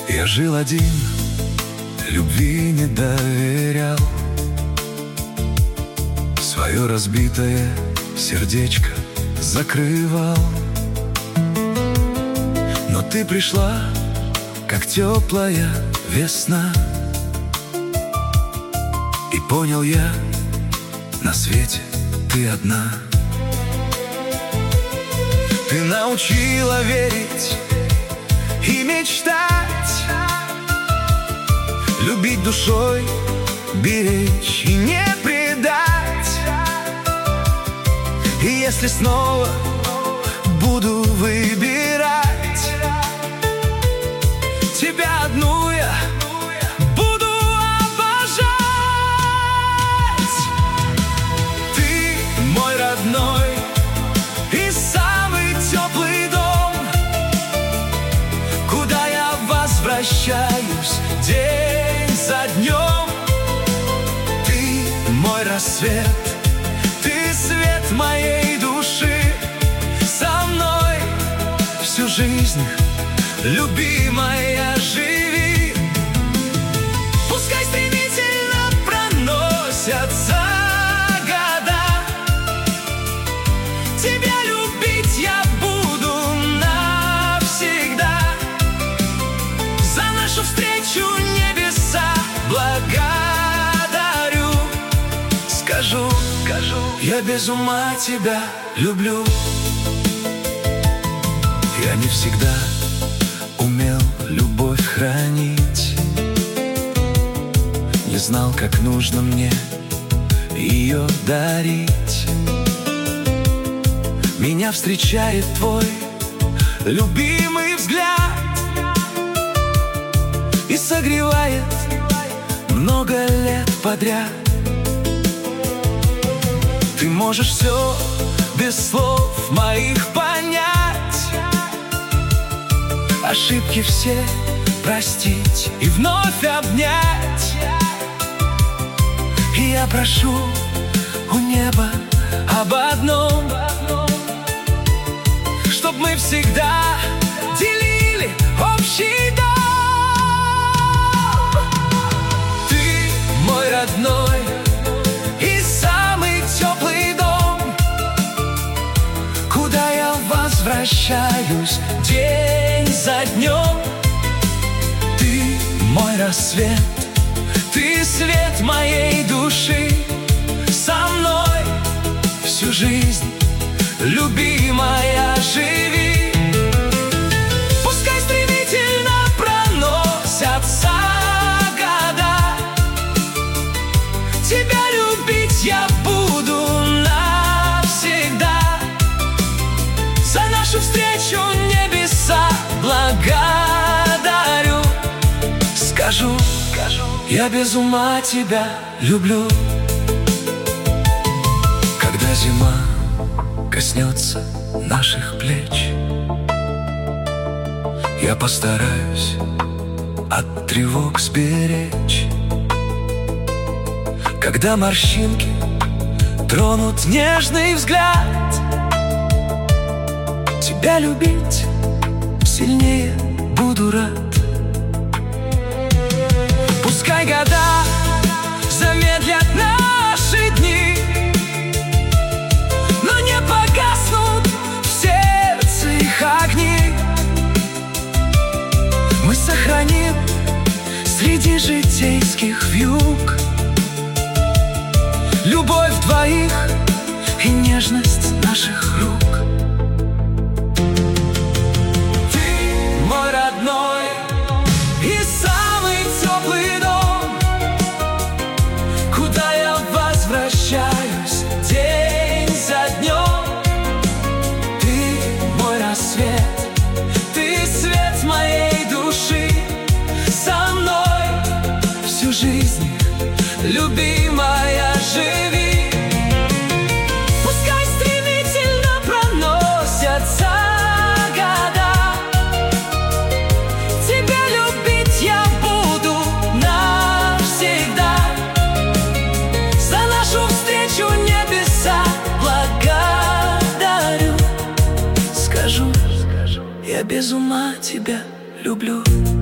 Я жил один, любви не доверял, свое разбитое сердечко закрывал. Но ты пришла, как теплая весна, и понял я, на свете ты одна. Ты научила верить и мечтать, любить душой, беречь и не предать. И если снова буду выбирать тебя одну, я буду обожать. Ты мой родной и самый теплый дом, куда я возвращаюсь день за днем. Ты мой рассвет, ты свет моей души, со мной всю жизнь, любимая, живи. Пускай стремительно проносятся года, тебя любить я буду навсегда. За нашу встречу небеса благодарю. Скажу, я без ума тебя люблю. Я не всегда умел любовь хранить, не знал, как нужно мне ее дарить. Меня встречает твой любимый взгляд и согревает много лет подряд. Ты можешь все без слов моих понять, ошибки все простить и вновь обнять. И я прошу у неба об одном, чтоб мы всегда делили общий дом. Ты мой родной и самый теплый дом, куда я возвращаюсь день за днем. Ты мой рассвет, ты свет моей души, со мной всю жизнь, любимая, живи. Пускай стремительно проносятся года, тебя любить я буду навсегда. За нашу встречу небеса благодарю. Скажу, я без ума тебя люблю. Когда зима коснется наших плеч, я постараюсь от тревог сберечь. Когда морщинки тронут нежный взгляд, тебя любить сильнее буду рад. Пускай года замедлят наши дни, но не погаснут в сердце их огни. Мы сохраним среди житейских вьюг любовь двоих и нежность наших рук. Возвращаюсь день за днем. Ты мой рассвет, ты свет моей души, со мной всю жизнь, любимая, живи. Пускай стремительно проносятся года, тебя любить я буду навсегда. За нашу встречу небеса благодарю. Скажу, я без ума тебя люблю.